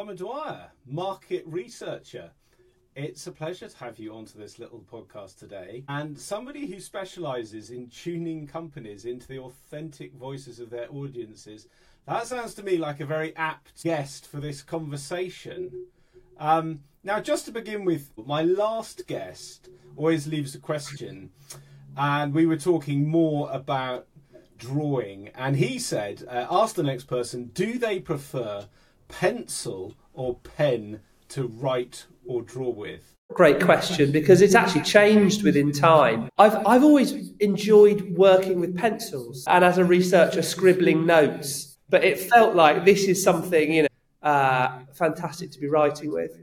Simon Dwyer, market researcher. It's a pleasure to have you onto this little podcast today. And somebody who specialises in tuning companies into the authentic voices of their audiences. That sounds to me like a very apt guest for this conversation. Now, just to begin with, my last guest always leaves a question. And we were talking more about drawing. And he said, ask the next person, do they prefer pencil or pen to write or draw with? Great question, because it's actually changed within time. I've always enjoyed working with pencils and as a researcher scribbling notes, but it felt like this is something fantastic to be writing with.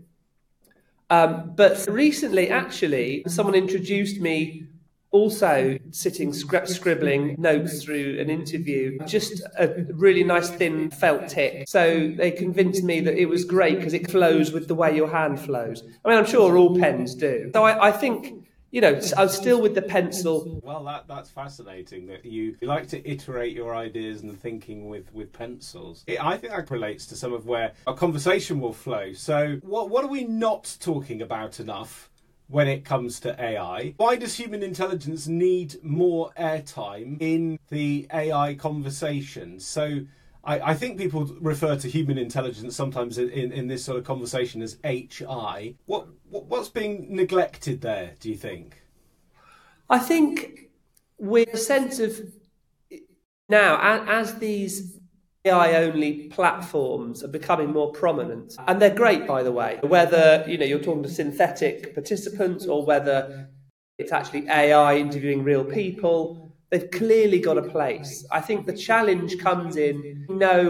But recently, actually, someone introduced me also sitting scribbling notes through an interview, just a really nice thin felt tip. So they convinced me that it was great because it flows with the way your hand flows. I mean, I'm sure all pens do. So I think, I'm still with the pencil. Well, that's fascinating that you like to iterate your ideas and thinking with pencils. I think that relates to some of where our conversation will flow. So what are we not talking about enough when it comes to AI? Why does human intelligence need more airtime in the AI conversation? So I think people refer to human intelligence sometimes in this sort of conversation as HI. What's being neglected there, do you think? I think with a sense of now, as these AI-only platforms are becoming more prominent, and they're great, by the way, whether you're talking to synthetic participants or whether it's actually AI interviewing real people, they've clearly got a place. I think the challenge comes in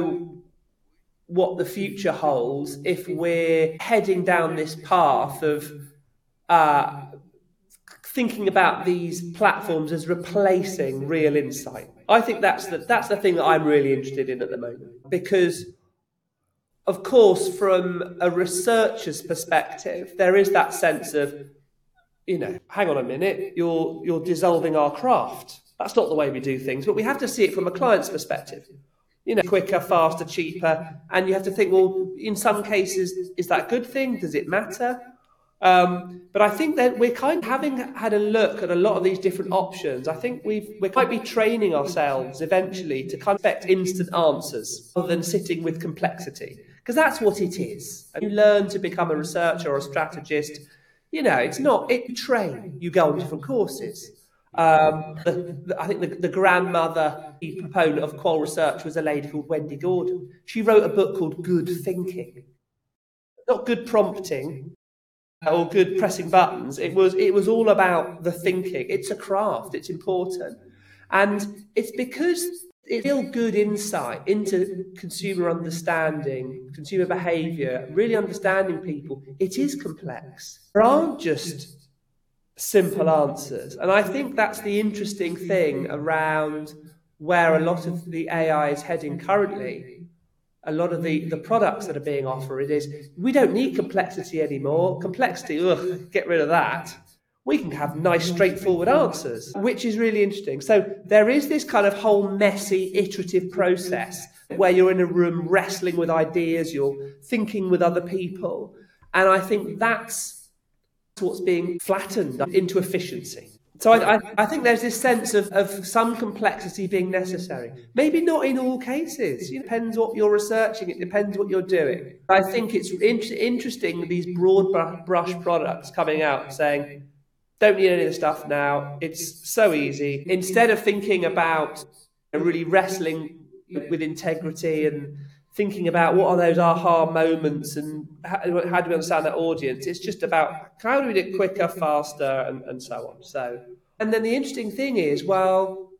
what the future holds if we're heading down this path of thinking about these platforms as replacing real insight. I think that's the thing that I'm really interested in at the moment, because, of course, from a researcher's perspective, there is that sense of, hang on a minute, you're dissolving our craft. That's not the way we do things, but we have to see it from a client's perspective. Quicker, faster, cheaper, and you have to think, well, in some cases, is that a good thing? Does it matter? But I think that we're kind of having had a look at a lot of these different options. I think we might be training ourselves eventually to kind of expect instant answers rather than sitting with complexity, because that's what it is. And you learn to become a researcher or a strategist. You train, you go on different courses. I think the grandmother, the proponent of qual research was a lady called Wendy Gordon. She wrote a book called Good Thinking. Not good prompting or good pressing buttons. It was all about the thinking. It's a craft. It's important. And it's because it's real good insight into consumer understanding, consumer behaviour, really understanding people. It is complex. There aren't just simple answers. And I think that's the interesting thing around where a lot of the AI is heading currently. A lot of the products that are being offered is, we don't need complexity anymore. Complexity, get rid of that. We can have nice, straightforward answers, which is really interesting. So there is this kind of whole messy, iterative process where you're in a room wrestling with ideas, you're thinking with other people. And I think that's what's being flattened into efficiency. So I think there's this sense of some complexity being necessary. Maybe not in all cases. It depends what you're researching. It depends what you're doing. I think it's interesting, these broad brush products coming out saying, don't need any of this stuff now. It's so easy. Instead of thinking about really wrestling with integrity and thinking about what are those aha moments and how do we understand that audience, it's just about how do we do it quicker, faster, and so on. And then the interesting thing is, well,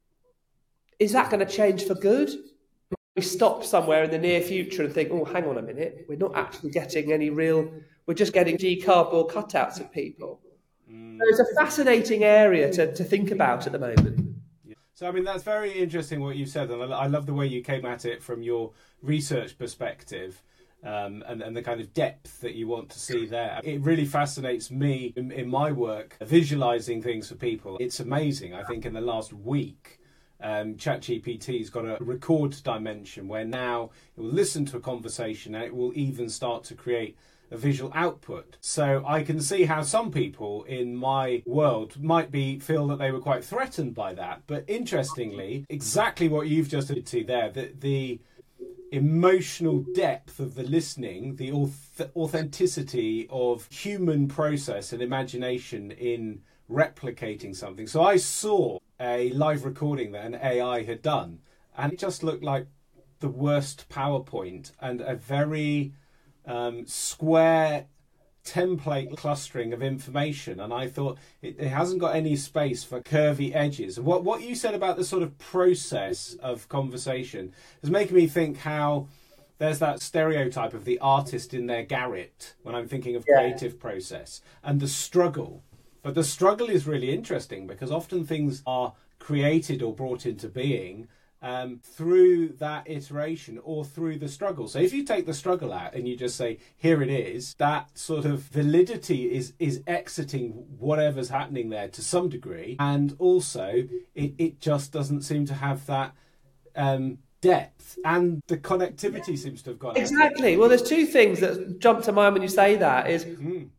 is that going to change for good? We stop somewhere in the near future and think, oh, hang on a minute, we're not actually getting any real, we're just getting cardboard cutouts of people. So it's a fascinating area to think about at the moment. So, I mean, that's very interesting what you said, and I love the way you came at it from your research perspective, and the kind of depth that you want to see there. It really fascinates me in my work, visualising things for people. It's amazing. I think in the last week, ChatGPT's got a record dimension where now it will listen to a conversation and it will even start to create a visual output. So I can see how some people in my world might feel that they were quite threatened by that. But interestingly, exactly what you've just alluded to there, the emotional depth of the listening, the authenticity of human process and imagination in replicating something. So I saw a live recording that an AI had done, and it just looked like the worst PowerPoint and a very square template clustering of information. And I thought it hasn't got any space for curvy edges. What you said about the sort of process of conversation is making me think how there's that stereotype of the artist in their garret when I'm thinking of creative process and the struggle. But the struggle is really interesting because often things are created or brought into being through that iteration or through the struggle. So if you take the struggle out and you just say, here it is, that sort of validity is exiting whatever's happening there to some degree. And also it just doesn't seem to have that depth, and the connectivity seems to have gone exactly. Well, there's two things that jump to mind when you say that is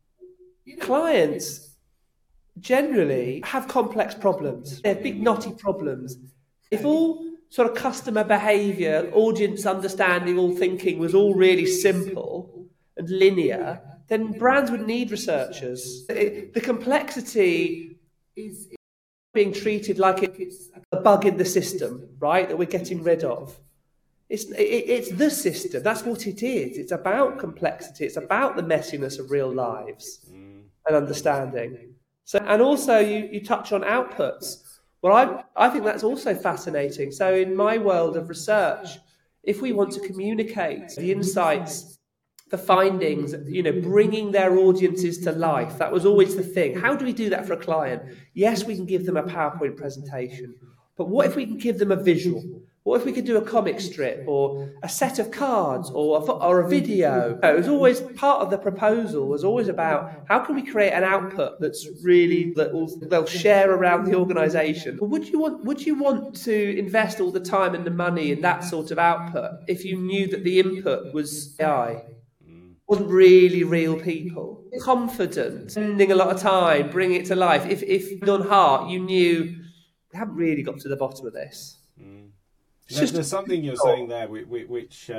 clients generally have complex problems. They have big knotty problems. If all sort of customer behaviour, audience understanding, all thinking was all really simple and linear, then brands would need researchers. The complexity is being treated like it's a bug in the system, right, that we're getting rid of. It's the system. That's what it is. It's about complexity. It's about the messiness of real lives and understanding. So, and also you touch on outputs. Well, I think that's also fascinating. So in my world of research, if we want to communicate the insights, the findings, bringing their audiences to life, that was always the thing. How do we do that for a client? Yes, we can give them a PowerPoint presentation, but what if we can give them a visual? What if we could do a comic strip or a set of cards or a video? It was always part of the proposal was always about how can we create an output that's really they'll share around the organisation. But would you want to invest all the time and the money in that sort of output if you knew that the input was AI? Wasn't really real people. Confident, spending a lot of time, bringing it to life. If on heart you knew we haven't really got to the bottom of this. There's something you're saying there which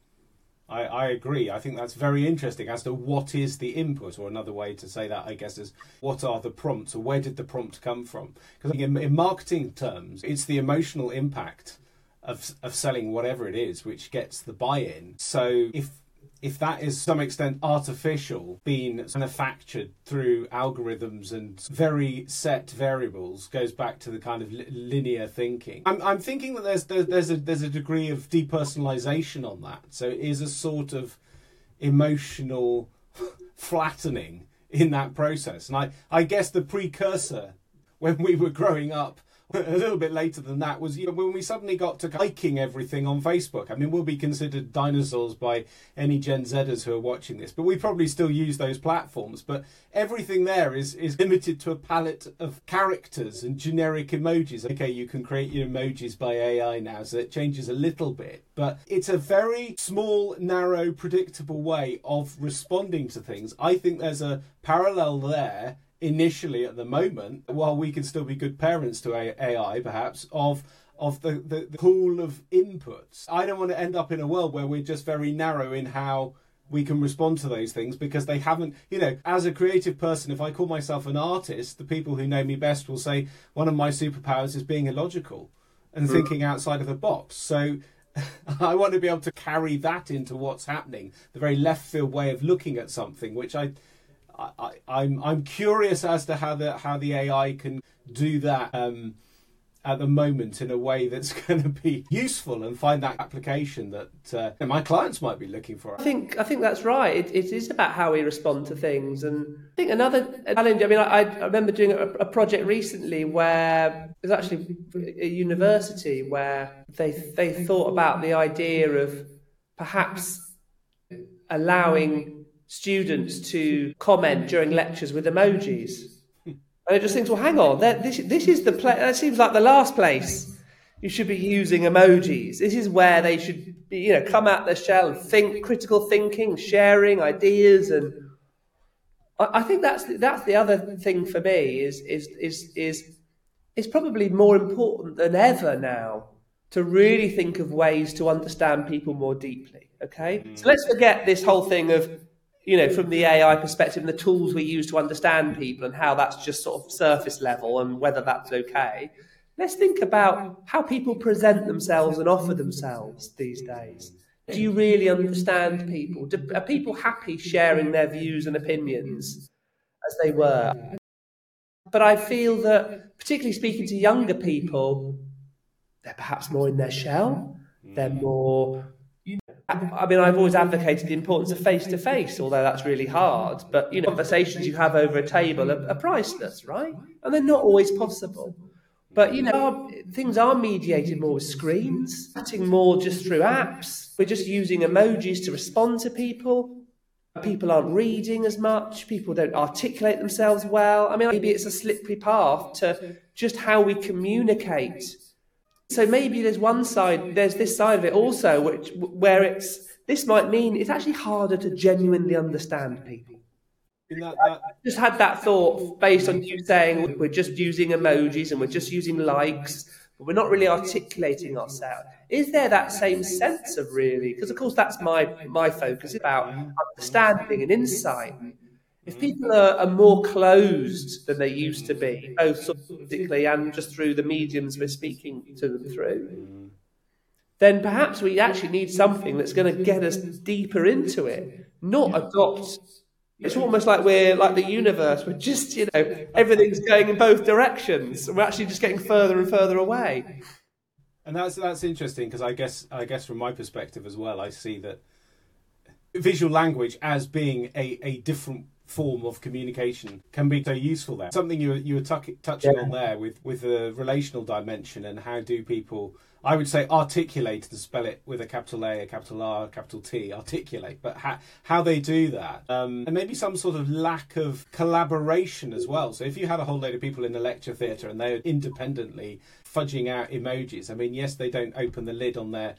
I agree. I think that's very interesting as to what is the input, or another way to say that, I guess, is what are the prompts, or where did the prompt come from? Because in marketing terms, it's the emotional impact of selling whatever it is which gets the buy-in. So if that is to some extent artificial, being manufactured through algorithms and very set variables, goes back to the kind of linear thinking. I'm thinking that there's a degree of depersonalization on that. So it is a sort of emotional flattening in that process. And I guess the precursor when we were growing up, a little bit later than that, was when we suddenly got to liking everything on Facebook. I mean, we'll be considered dinosaurs by any Gen Zers who are watching this, but we probably still use those platforms. But everything there is limited to a palette of characters and generic emojis. Okay, you can create your emojis by AI now, so it changes a little bit. But it's a very small, narrow, predictable way of responding to things. I think there's a parallel there initially at the moment, while we can still be good parents to AI perhaps, of the pool of inputs. I don't want to end up in a world where we're just very narrow in how we can respond to those things, because they haven't, as a creative person, if I call myself an artist, the people who know me best will say one of my superpowers is being illogical and thinking outside of the box. So I want to be able to carry that into what's happening, the very left field way of looking at something, which I'm curious as to how the AI can do that at the moment in a way that's going to be useful and find that application that my clients might be looking for. I think that's right. It is about how we respond to things, and I think another challenge. I mean, I remember doing a project recently where it was actually a university where they thought about the idea of perhaps allowing students to comment during lectures with emojis. And it just thinks, well, hang on, this is the place. That seems like the last place you should be using emojis. This is where they should be, come out their shell and think, critical thinking, sharing ideas. And I think that's the other thing for me is probably more important than ever now to really think of ways to understand people more deeply. Okay, so let's forget this whole thing of, from the AI perspective and the tools we use to understand people and how that's just sort of surface level and whether that's okay. Let's think about how people present themselves and offer themselves these days. Do you really understand people? Are people happy sharing their views and opinions as they were? But I feel that, particularly speaking to younger people, they're perhaps more in their shell. They're more... I've always advocated the importance of face-to-face, although that's really hard. But, conversations you have over a table are priceless, right? And they're not always possible. But, things are mediated more with screens, chatting more just through apps. We're just using emojis to respond to people. People aren't reading as much. People don't articulate themselves well. Maybe it's a slippery path to just how we communicate. So maybe there's this side of it also, where this might mean it's actually harder to genuinely understand people. I just had that thought based on you saying we're just using emojis and we're just using likes, but we're not really articulating ourselves. Is there that same sense of really? Because of course that's my focus about understanding and insight. If people are more closed than they used to be, both sort of physically and just through the mediums we're speaking to them through, then perhaps we actually need something that's going to get us deeper into it, not adopt. It's almost like we're like the universe. We're just, everything's going in both directions. We're actually just getting further and further away. And that's interesting, because I guess from my perspective as well, I see that visual language as being a different form of communication can be so useful there. Something you were touching on there with the relational dimension, and how do people, I would say, articulate, to spell it with a capital A, a capital R, a capital T, articulate, but how they do that. And maybe some sort of lack of collaboration as well. So if you had a whole load of people in a lecture theatre and they're independently fudging out emojis, yes, they don't open the lid on their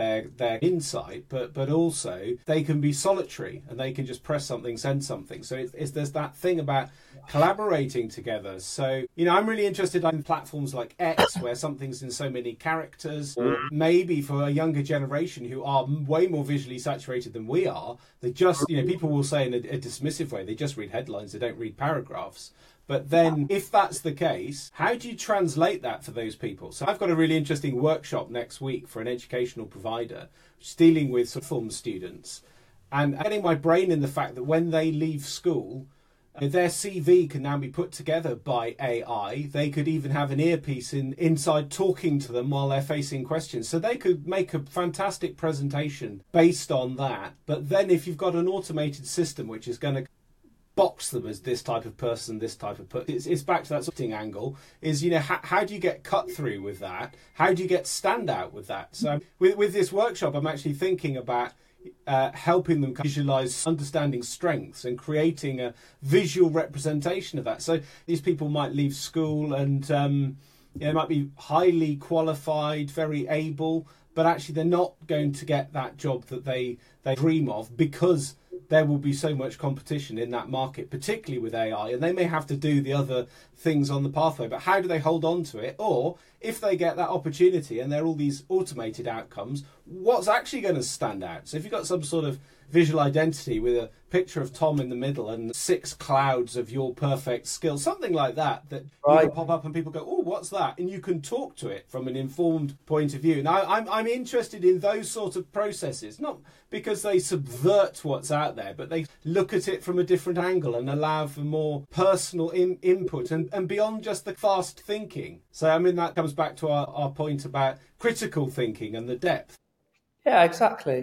insight, but also they can be solitary and they can just press something, send something. So there's that thing about collaborating together. So, I'm really interested in platforms like X, where something's in so many characters. Maybe for a younger generation who are way more visually saturated than we are, they just, people will say in a dismissive way, they just read headlines, they don't read paragraphs. But then, if that's the case, how do you translate that for those people? So I've got a really interesting workshop next week for an educational provider, which is dealing with sort of film students, and getting my brain in the fact that when they leave school, their CV can now be put together by AI. They could even have an earpiece inside talking to them while they're facing questions. So they could make a fantastic presentation based on that. But then if you've got an automated system which is going to box them as this type of person, this type of person. It's back to that sorting angle, is, how do you get cut through with that? How do you get standout with that? So with this workshop, I'm actually thinking about helping them visualize understanding strengths and creating a visual representation of that. So these people might leave school and they might be highly qualified, very able, but actually they're not going to get that job that they dream of, because there will be so much competition in that market, particularly with AI, and they may have to do the other things on the pathway. But how do they hold on to it? Or if they get that opportunity and there are all these automated outcomes, what's actually going to stand out? So if you've got some sort of visual identity with a picture of Tom in the middle and 6 clouds of your perfect skills, something like that you can pop up and people go, oh, what's that? And you can talk to it from an informed point of view. Now, I'm interested in those sort of processes, not because they subvert what's out there, but they look at it from a different angle and allow for more personal input and beyond just the fast thinking. So, that comes back to our point about critical thinking and the depth. Yeah, exactly.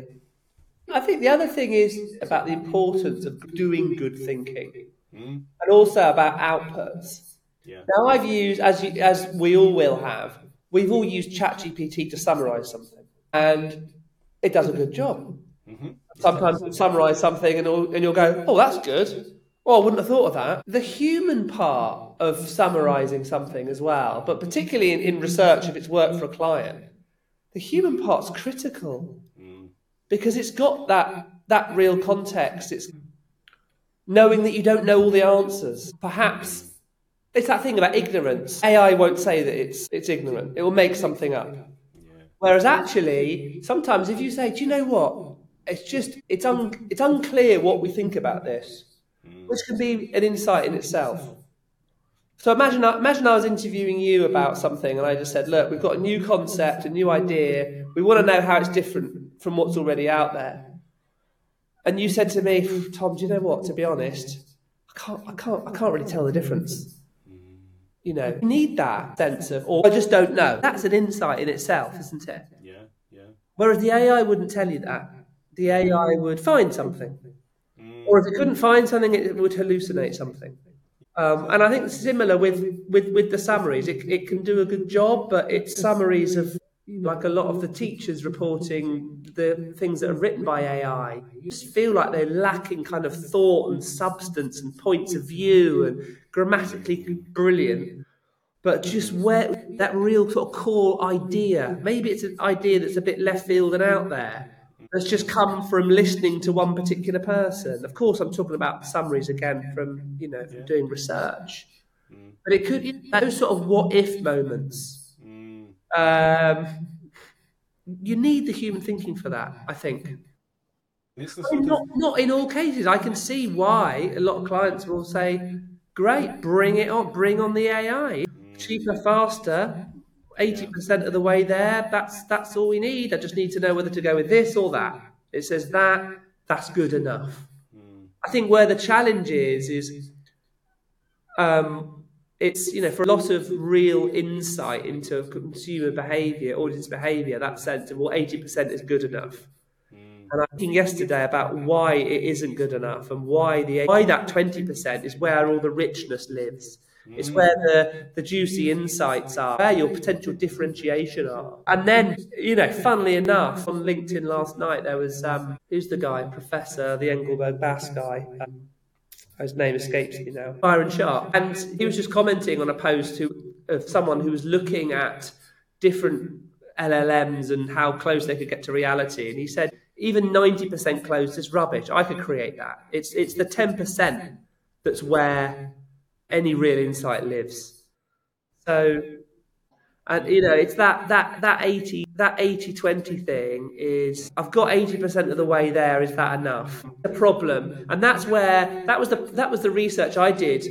I think the other thing is about the importance of doing good thinking, and also about outputs. Yeah. Now, I've used, as we all will have, we've all used ChatGPT to summarise something, and it does a good job. Mm-hmm. Sometimes you'll summarise something and you'll go, oh, that's good. Oh, I wouldn't have thought of that. The human part of summarising something as well, but particularly in research, if it's work for a client, the human part's critical because it's got that real context. It's knowing that you don't know all the answers. Perhaps it's that thing about ignorance. AI won't say that it's ignorant. It will make something up. Whereas actually, sometimes if you say, do you know what? It's unclear what we think about this, which can be an insight in itself. So imagine I was interviewing you about something and I just said, look, we've got a new concept, a new idea. We want to know how it's different from what's already out there. And you said to me, Tom, do you know what? To be honest, I can't really tell the difference. You know, you need that sense of, or I just don't know. That's an insight in itself, isn't it? Yeah. Whereas the AI wouldn't tell you that. The AI would find something. Or if it couldn't find something, it would hallucinate something. And I think similar with the summaries. It can do a good job, but it's summaries of, like a lot of the teachers reporting the things that are written by AI. You just feel like they're lacking kind of thought and substance and points of view and grammatically brilliant. But just where that real sort of core idea, maybe it's an idea that's a bit left field and out there, that's just come from listening to one particular person. Of course, I'm talking about summaries again from doing research. But it could, those sort of what if moments. You need the human thinking for that, I think. Not in all cases. I can see why a lot of clients will say, great, bring it on, bring on the AI. Cheaper, faster, 80% of the way there, that's all we need. I just need to know whether to go with this or that. It says that's good enough. I think where the challenge is it's, for a lot of real insight into consumer behaviour, audience behaviour, that sense of, 80% is good enough. And I was thinking yesterday about why it isn't good enough and why that 20% is where all the richness lives. It's where the juicy insights are, where your potential differentiation are. And then, funnily enough, on LinkedIn last night, there was, who's the guy? Professor, the Engelberg Bass guy. His name escapes me now. Byron Sharp. And he was just commenting on a post of someone who was looking at different LLMs and how close they could get to reality. And he said, even 90% close is rubbish. I could create that. It's the 10% that's where any real insight lives. So, and it's that 80-20 thing is, I've got 80% of the way there. Is that enough? The problem, and that's where that was the research I did.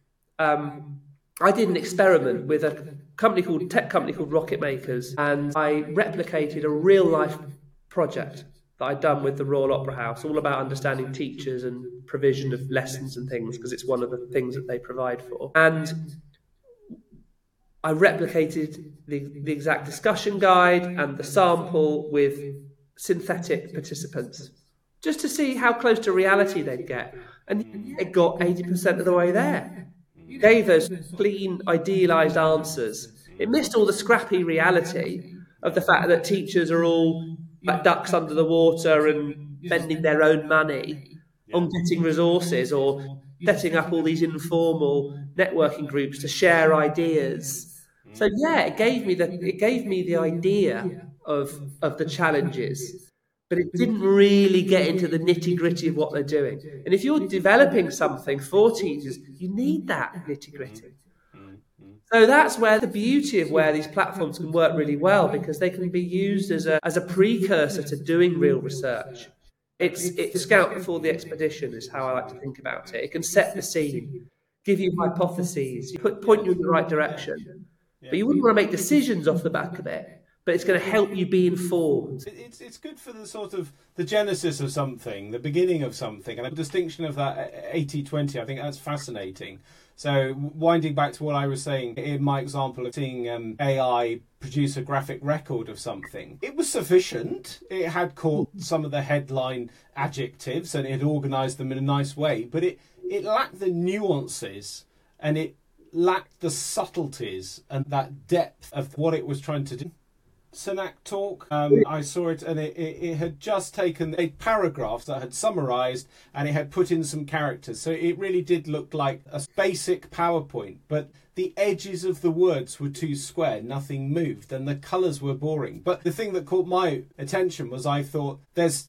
I did an experiment with a tech company called Rocket Makers, and I replicated a real life project that I'd done with the Royal Opera House, all about understanding teachers and provision of lessons and things, because it's one of the things that they provide for. And I replicated the exact discussion guide and the sample with synthetic participants, just to see how close to reality they'd get. And it got 80% of the way there. It gave us clean, idealised answers. It missed all the scrappy reality of the fact that teachers are all like ducks under the water and spending their own money on getting resources or setting up all these informal networking groups to share ideas. So it gave me the idea of the challenges, but it didn't really get into the nitty-gritty of what they're doing. And if you're developing something for teachers, you need that nitty-gritty. So that's where the beauty of where these platforms can work really well, because they can be used as a precursor to doing real research. It's scout before the expedition is how I like to think about it. It can set the scene, give you hypotheses, point you in the right direction. But you wouldn't want to make decisions off the back of it. But it's going to help you be informed. It's good for the sort of the genesis of something, the beginning of something, and the distinction of that 80-20. I think that's fascinating. So winding back to what I was saying in my example of seeing AI produce a graphic record of something, it was sufficient. It had caught some of the headline adjectives and it had organised them in a nice way, but it lacked the nuances and it lacked the subtleties and that depth of what it was trying to do. Sunak talk. I saw it, and it had just taken a paragraph that had summarised, and it had put in some characters. So it really did look like a basic PowerPoint, but the edges of the words were too square, nothing moved, and the colours were boring. But the thing that caught my attention was I thought there's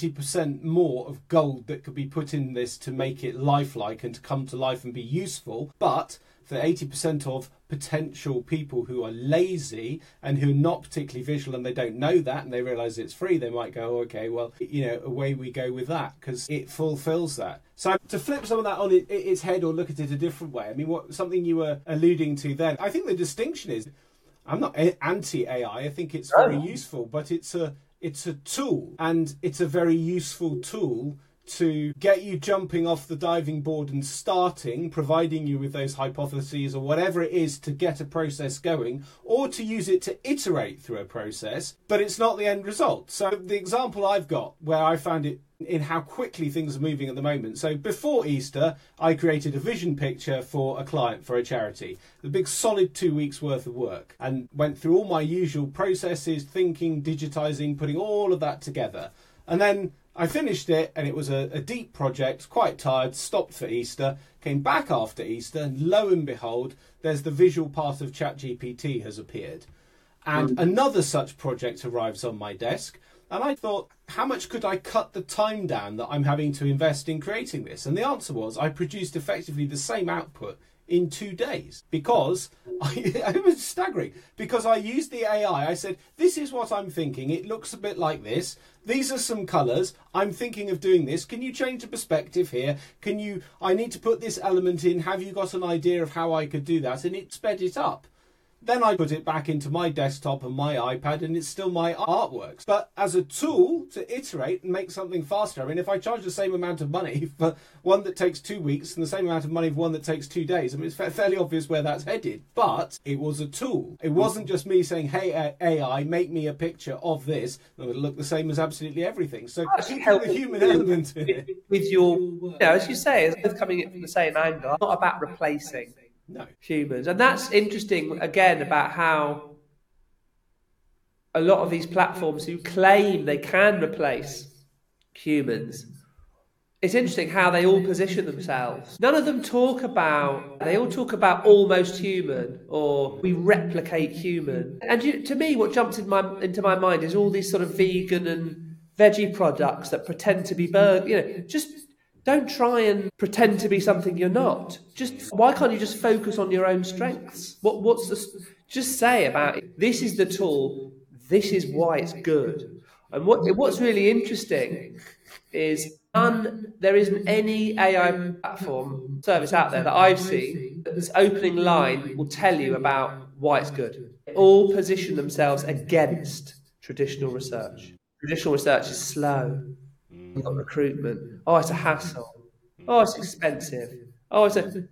20% more of gold that could be put in this to make it lifelike and to come to life and be useful. But for 80% of potential people who are lazy and who are not particularly visual and they don't know that and they realise it's free, they might go, okay, well, away we go with that because it fulfills that. So to flip some of that on its head or look at it a different way, I mean, something you were alluding to then, I think the distinction is, I'm not anti-AI, I think it's very useful, but it's a tool, and it's a very useful tool to get you jumping off the diving board and starting, providing you with those hypotheses or whatever it is to get a process going, or to use it to iterate through a process, but it's not the end result. So the example I've got where I found it in how quickly things are moving at the moment. So before Easter, I created a vision picture for a client, for a charity, the big solid 2 weeks worth of work, and went through all my usual processes, thinking, digitizing, putting all of that together. And then I finished it, and it was a deep project, quite tired, stopped for Easter, came back after Easter, and lo and behold, there's the visual part of ChatGPT has appeared. And another such project arrives on my desk, and I thought, how much could I cut the time down that I'm having to invest in creating this? And the answer was, I produced effectively the same output in 2 days, because it was staggering, because I used the AI. I said, this is what I'm thinking. It looks a bit like this. These are some colours. I'm thinking of doing this. Can you change the perspective here? I need to put this element in. Have you got an idea of how I could do that? And it sped it up. Then I put it back into my desktop and my iPad, and it's still my artworks. But as a tool to iterate and make something faster, I mean, if I charge the same amount of money for one that takes 2 weeks and the same amount of money for one that takes 2 days, I mean, it's fairly obvious where that's headed. But it was a tool. It wasn't just me saying, hey, AI, make me a picture of this. It would look the same as absolutely everything. So keeping the human element in it. With your, as you say, it's both coming in from the same angle, not about replacing. No. Humans. And that's interesting, again, about how a lot of these platforms who claim they can replace humans, it's interesting how they all position themselves. None of them they all talk about almost human, or we replicate human. And to me, what jumps into my mind is all these sort of vegan and veggie products that pretend to be just don't try and pretend to be something you're not. Why can't you just focus on your own strengths? Just say about it, this is the tool, this is why it's good. And what's really interesting is there isn't any AI platform service out there that I've seen that this opening line will tell you about why it's good. They all position themselves against traditional research. Traditional research is slow. You've got recruitment. Oh, it's a hassle. Oh, it's expensive. Oh,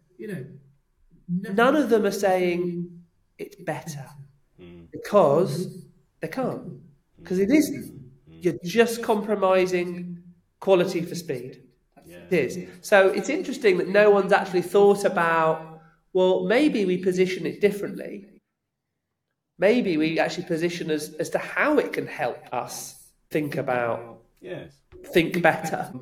none of them are saying it's better because they can't. Because it isn't. You're just compromising quality for speed. It is. So it's interesting that no one's actually thought about, well, maybe we position it differently. Maybe we actually position as to how it can help us think better.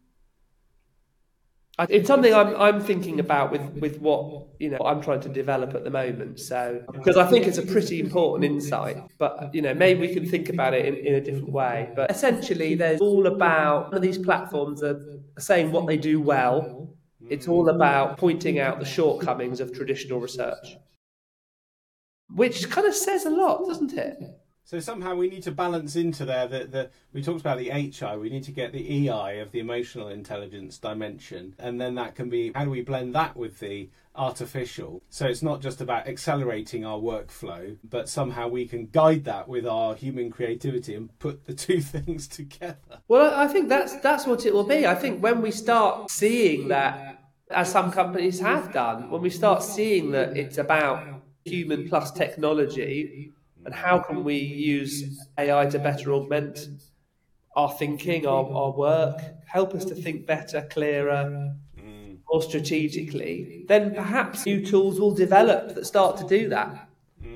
It's something I'm thinking about with what I'm trying to develop at the moment. So because I think it's a pretty important insight, but maybe we can think about it in a different way. But essentially, there's all about one of these platforms are saying what they do well. It's all about pointing out the shortcomings of traditional research, which kind of says a lot, doesn't it? So somehow we need to balance into there that we talked about the HI, we need to get the EI of the emotional intelligence dimension, and then that can be, how do we blend that with the artificial? So it's not just about accelerating our workflow, but somehow we can guide that with our human creativity and put the two things together. Well, I think that's what it will be. I think when we start seeing that, as some companies have done, when we start seeing that it's about human plus technology, and how can we use AI to better augment our thinking, our work, help us to think better, clearer, more strategically, then perhaps new tools will develop that start to do that.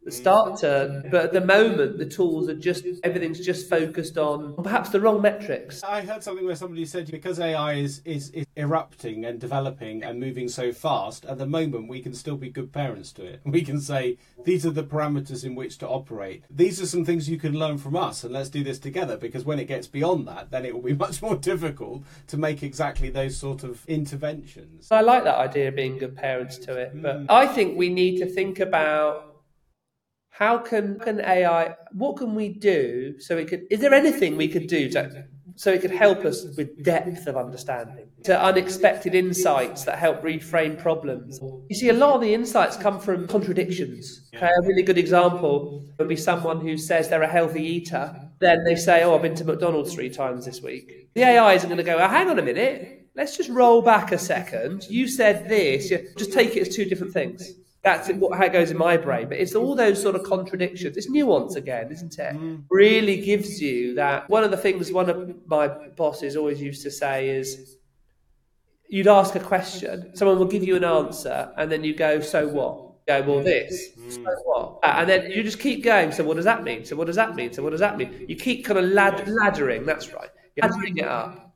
start to, but at the moment the tools are just, everything's just focused on perhaps the wrong metrics. I heard something where somebody said because AI is erupting and developing and moving so fast, at the moment we can still be good parents to it. We can say, these are the parameters in which to operate. These are some things you can learn from us, and let's do this together, because when it gets beyond that, then it will be much more difficult to make exactly those sort of interventions. I like that idea of being good parents to it, but I think we need to think about how can AI, what can we do so it could, is there anything we could do so it could help us with depth of understanding, to unexpected insights that help reframe problems? You see, a lot of the insights come from contradictions. Okay, a really good example would be someone who says they're a healthy eater, then they say, oh, I've been to McDonald's 3 times this week. The AI isn't going to go, oh, hang on a minute, let's just roll back a second. You said this, just take it as 2 different things. That's how it goes in my brain. But it's all those sort of contradictions. It's nuance again, isn't it? Really gives you that. One of the things one of my bosses always used to say is, you'd ask a question, someone will give you an answer, and then you go, so what? You go, well, this, so what? And then you just keep going, so what does that mean? So what does that mean? So what does that mean? You keep kind of laddering, that's right. You're laddering it up.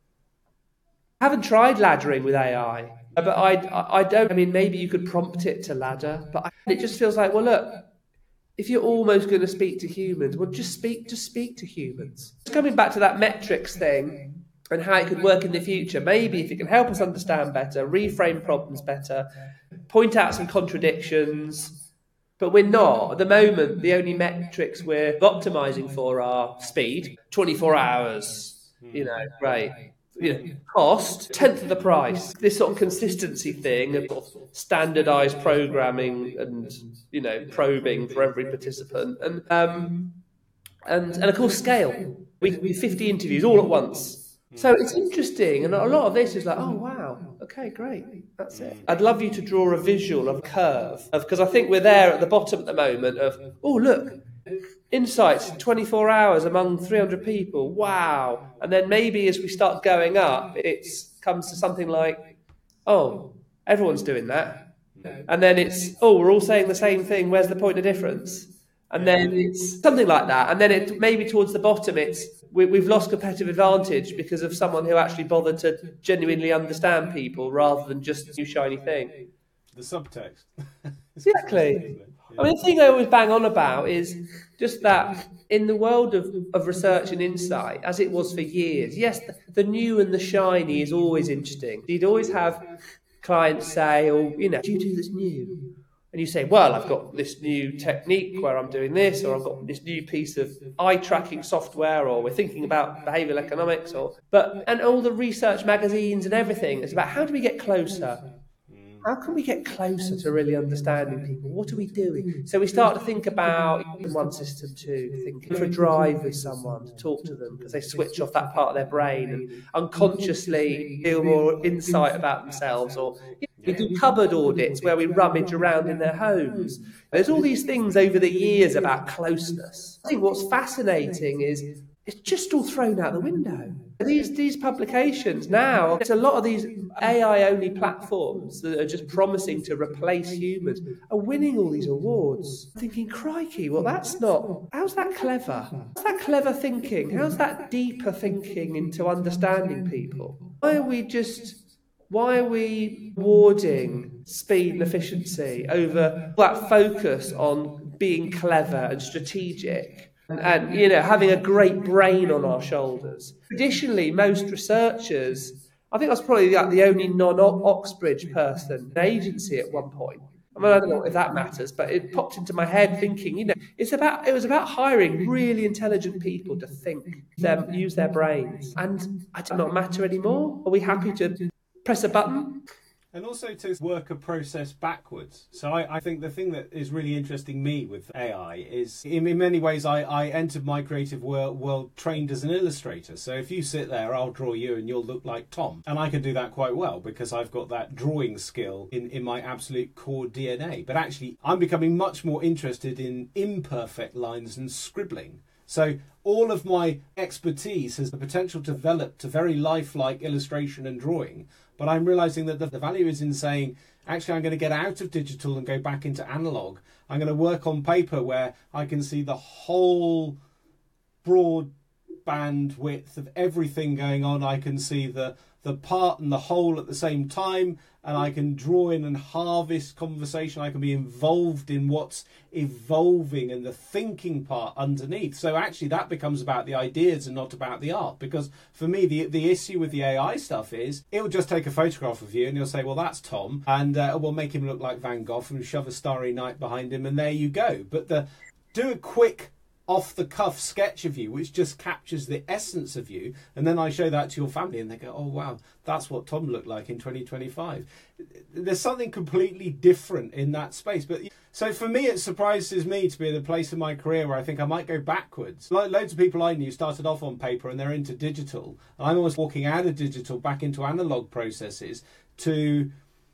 I haven't tried laddering with AI. But I don't, I mean, maybe you could prompt it to ladder, but it just feels like, well, look, if you're almost going to speak to humans, well, just speak to humans. Just coming back to that metrics thing and how it could work in the future, maybe if it can help us understand better, reframe problems better, point out some contradictions, but we're not. At the moment, the only metrics we're optimizing for are speed, 24 hours, great. Cost, 1/10 of the price. This sort of consistency thing of standardized programming and probing for every participant, and of course scale. We 50 interviews all at once. So it's interesting, and a lot of this is like, oh wow, okay, great, that's it. I'd love you to draw a visual of a curve, because I think we're there at the bottom at the moment of, oh look, insights in 24 hours among 300 people. Wow. And then maybe as we start going up, it comes to something like, oh, everyone's doing that. And then it's, oh, we're all saying the same thing. Where's the point of difference? And then it's something like that. And then it maybe towards the bottom, it's we've lost competitive advantage because of someone who actually bothered to genuinely understand people rather than just a new shiny thing. The subtext. Exactly. I mean, the thing I always bang on about is just that in the world of research and insight, as it was for years, yes, the new and the shiny is always interesting. You'd always have clients say, oh, do you do this new? And you say, well, I've got this new technique where I'm doing this, or I've got this new piece of eye tracking software, or we're thinking about behavioural economics, and all the research magazines and everything. It's about how do we get closer? How can we get closer to really understanding people? What are we doing? So we start to think about one system two, thinking for a drive with someone, to talk to them, because they switch off that part of their brain and unconsciously feel more insight about themselves. Or we do cupboard audits where we rummage around in their homes. There's all these things over the years about closeness. I think what's fascinating is it's just all thrown out the window. These publications now, there's a lot of these AI-only platforms that are just promising to replace humans are winning all these awards. I'm thinking, crikey, well, how's that clever? How's that clever thinking? How's that deeper thinking into understanding people? Why are we awarding speed and efficiency over that focus on being clever and strategic? And having a great brain on our shoulders. Traditionally, most researchers, I think I was probably the only non-Oxbridge person in agency at one point. I mean, I don't know if that matters, but it popped into my head thinking, it was about hiring really intelligent people to think, use their brains. And I do not matter anymore. Are we happy to press a button? And also to work a process backwards. So I think the thing that is really interesting me with AI is, in many ways, I entered my creative world trained as an illustrator. So if you sit there, I'll draw you and you'll look like Tom. And I can do that quite well because I've got that drawing skill in my absolute core DNA. But actually, I'm becoming much more interested in imperfect lines and scribbling. So all of my expertise has the potential to develop to very lifelike illustration and drawing. But I'm realizing that the value is in saying, actually, I'm going to get out of digital and go back into analog. I'm going to work on paper where I can see the whole broad bandwidth of everything going on. I can see the part and the whole at the same time, and I can draw in and harvest conversation. I can be involved in what's evolving and the thinking part underneath. So actually that becomes about the ideas and not about the art, because for me the issue with the AI stuff is it will just take a photograph of you and you'll say, well, that's Tom, and we'll make him look like Van Gogh and shove a Starry Night behind him, and there you go. But do a quick off-the-cuff sketch of you which just captures the essence of you, and then I show that to your family and they go, oh wow, that's what Tom looked like in 2025. There's something completely different in that space. But so for me, it surprises me to be at a place in my career where I think I might go backwards. Loads of people I knew started off on paper and they're into digital, and I'm almost walking out of digital back into analog processes to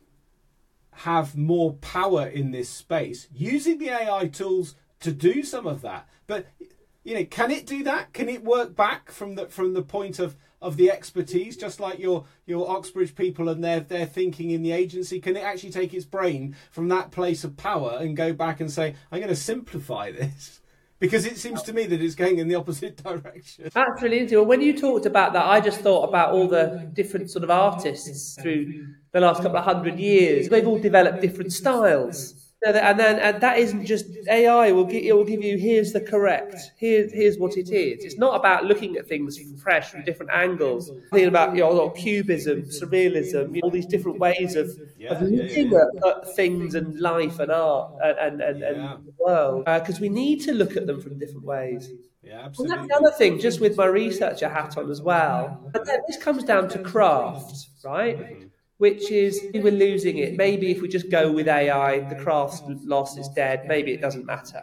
have more power in this space, using the AI tools to do some of that. But can it do that? Can it work back from the point of the expertise, just like your Oxbridge people and their thinking in the agency? Can it actually take its brain from that place of power and go back and say, I'm going to simplify this? Because it seems to me that it's going in the opposite direction. That's really interesting. Well, when you talked about that, I just thought about all the different sort of artists through the last couple of 100 years. They've all developed different styles. And that isn't just AI. It will give you, here's the correct, here's what it is. It's not about looking at things fresh from different angles. Thinking about cubism, surrealism, all these different ways of looking at things and life and art and the world. Because we need to look at them from different ways. Yeah, absolutely. And that's the other thing, just with my researcher hat on as well. But then this comes down to craft, right? Mm-hmm. Which is, we're losing it. Maybe if we just go with AI, the craft's lost, it's dead. Maybe it doesn't matter.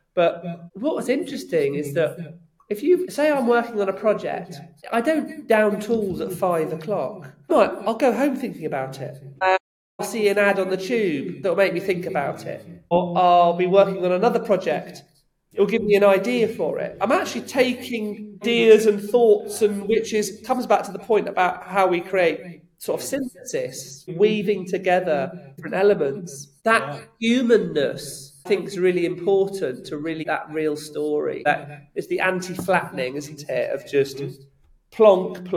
But what was interesting is that if you say I'm working on a project, I don't down tools at 5 o'clock. Right, I'll go home thinking about it. I'll see an ad on the tube that'll make me think about it. Or I'll be working on another project. It'll give me an idea for it. I'm actually taking ideas and thoughts, and comes back to the point about how we create sort of synthesis, weaving together different elements. That humanness, I think, is really important to really that real story. That is the anti-flattening, isn't it? Of just plonk.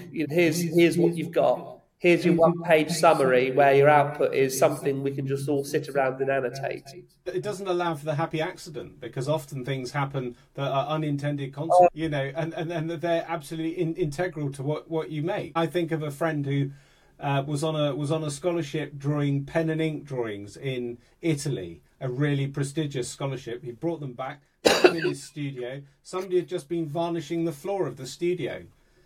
Here's what you've got. Here's your one-page summary where your output is something we can just all sit around and annotate. It doesn't allow for the happy accident, because often things happen that are unintended consequences, and they're absolutely integral to what you make. I think of a friend who was on a scholarship drawing pen and ink drawings in Italy, a really prestigious scholarship. He brought them back in his studio. Somebody had just been varnishing the floor of the studio.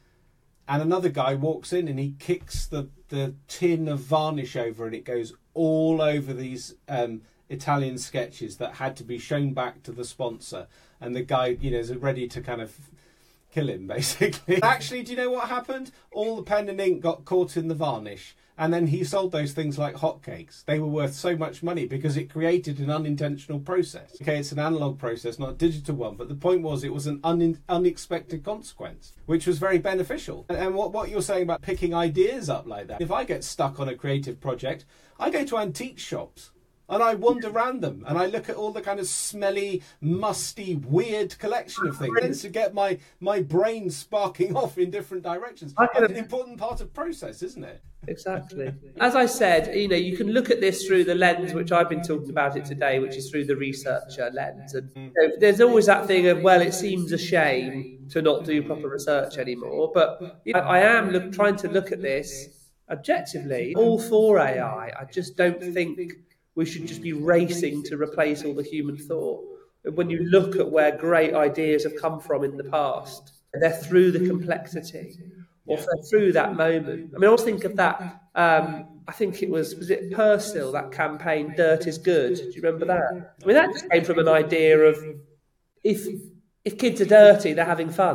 And another guy walks in and he kicks the tin of varnish over, and it goes all over these Italian sketches that had to be shown back to the sponsor. And the guy, is ready to kind of kill him, basically. Actually, do you know what happened? All the pen and ink got caught in the varnish. And then he sold those things like hotcakes. They were worth so much money because it created an unintentional process. Okay, it's an analog process, not a digital one. But the point was, it was an unexpected consequence, which was very beneficial. And what you're saying about picking ideas up like that, if I get stuck on a creative project, I go to antique shops. And I wander around them and I look at all the kind of smelly, musty, weird collection of things to get my brain sparking off in different directions. That's an important part of process, isn't it? Exactly. As I said, you can look at this through the lens, which I've been talking about it today, which is through the researcher lens. And there's always that thing of, well, it seems a shame to not do proper research anymore. But I am trying to look at this objectively. All for AI. I just don't think we should just be racing to replace all the human thought. When you look at where great ideas have come from in the past, they're through the complexity, or they're through that moment. I always think of that, I think it was it Persil, that campaign, Dirt is Good. Do you remember that? That just came from an idea of, if kids are dirty, they're having fun.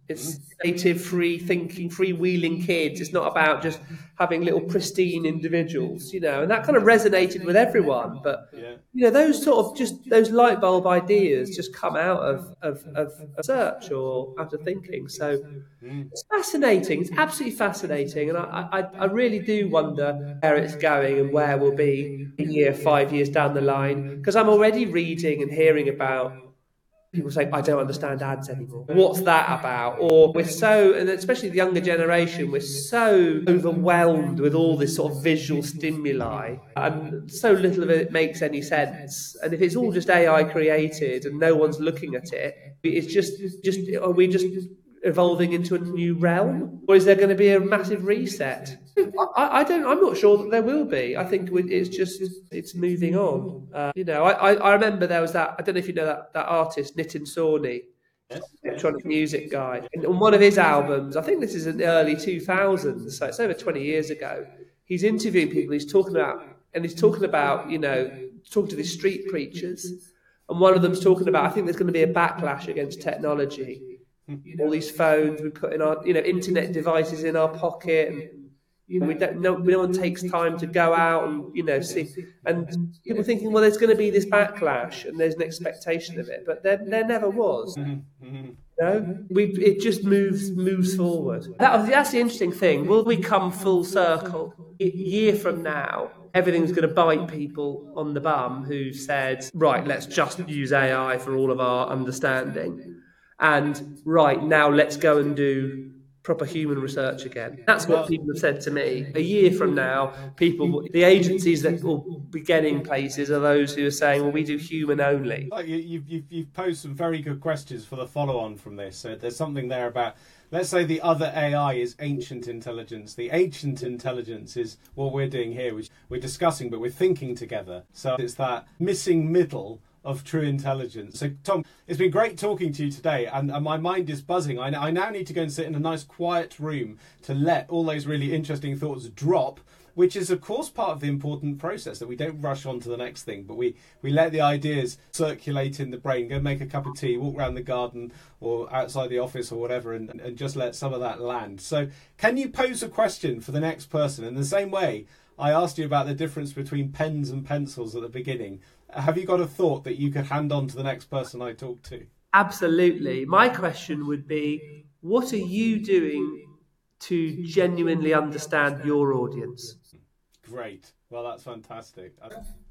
It's creative, free thinking, freewheeling kids. It's not about just having little pristine individuals, and that kind of resonated with everyone. But those sort of just those light bulb ideas just come out of research or out of thinking. So it's fascinating. It's absolutely fascinating, and I really do wonder where it's going and where we'll be a year, 5 years down the line. Because I'm already reading and hearing about people saying, I don't understand ads anymore. What's that about? Or we're so, and especially the younger generation, we're so overwhelmed with all this sort of visual stimuli, and so little of it makes any sense. And if it's all just AI created and no one's looking at it, it's just are we just evolving into a new realm, or is there going to be a massive reset? I'm not sure that there will be. I think it's moving on. I remember there was that, I don't know if you know that artist, Nitin Sawhney, electronic music guy. And on one of his albums, I think this is in the early 2000s, so it's over 20 years ago, he's interviewing people, he's talking about, talking to these street preachers. And one of them's talking about, I think there's going to be a backlash against technology. All these phones we put in our, internet devices in our pocket, and we don't know. No one takes time to go out and see. And people thinking, well, there's going to be this backlash, and there's an expectation of it, but there never was. It just moves forward. That's the interesting thing. Will we come full circle? A year from now, everything's going to bite people on the bum who said, right, let's just use AI for all of our understanding. And right now, let's go and do proper human research again. That's what people have said to me. A year from now, the agencies that will be getting places are those who are saying, well, we do human only. You've posed some very good questions for the follow-on from this. So there's something there about, let's say the other AI is ancient intelligence. The ancient intelligence is what we're doing here, which we're discussing, but we're thinking together. So it's that missing middle of true intelligence. So, Tom, it's been great talking to you today, and my mind is buzzing. I now need to go and sit in a nice quiet room to let all those really interesting thoughts drop, which is, of course, part of the important process, that we don't rush on to the next thing, but we let the ideas circulate in the brain, go make a cup of tea, walk around the garden or outside the office or whatever, and just let some of that land. So can you pose a question for the next person in the same way I asked you about the difference between pens and pencils at the beginning? Have you got a thought that you could hand on to the next person I talk to? Absolutely. My question would be, what are you doing to genuinely understand your audience? Great. Well, that's fantastic.